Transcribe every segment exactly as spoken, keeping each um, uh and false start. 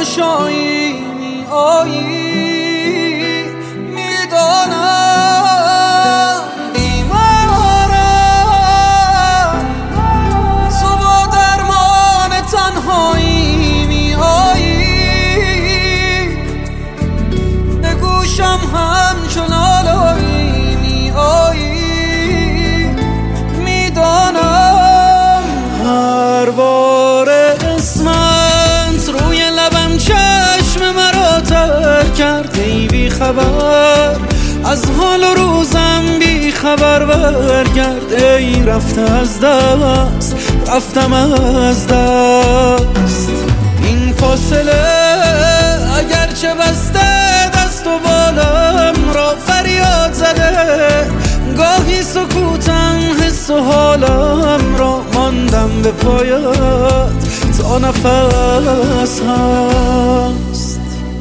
تماشایی می آیی، میدانم بیمارم، تو با درمان تنهایی می آیی، به گوشم همچون آلایی می آیی، میدانم هر بار اسمت روی لبم چشم مرا تر کرد. ای بی خبر از حال و روزم، بی خبر برگرد. ای رفته از دست، رفتم از دست. این فاصله اگرچه بسته دست و بالم را فریاد زده، گاهی سکوتم حس و حالم را ماندم به پایت تا نفس هست.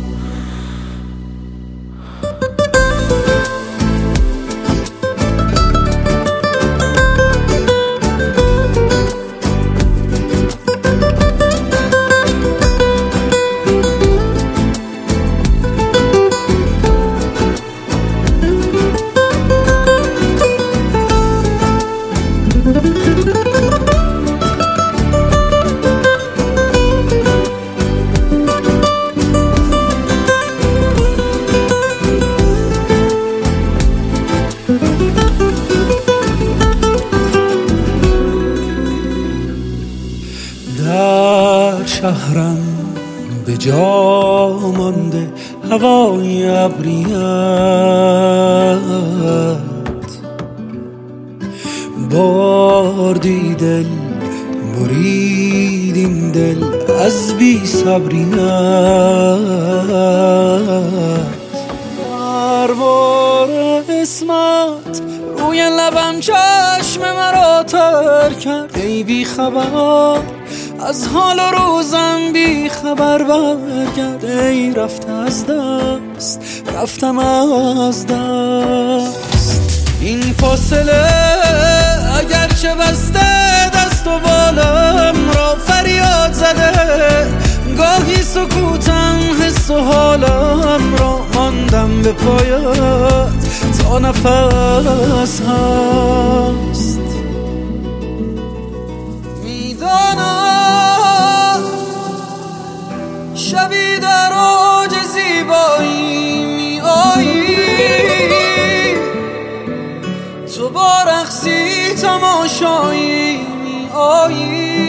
در شهرم به جا مانده هوای ابریت، باردی دل برید این دل از بی صبریت. هر بار اسمت روی لبم چشم مرا تر کرد. ای بی خبر از حال و روزم، بی خبر برگرد. ای رفته از دست، رفتم از دست. این فاصله اگرچه بسته دست و بالم را فریاد زده، گاهی سکوتم حس و حالم را ماندم به پایت تا نفس هست. میدانم شبی در اوج زیبایی می آیی، تو با رقصی تماشایی می آیی،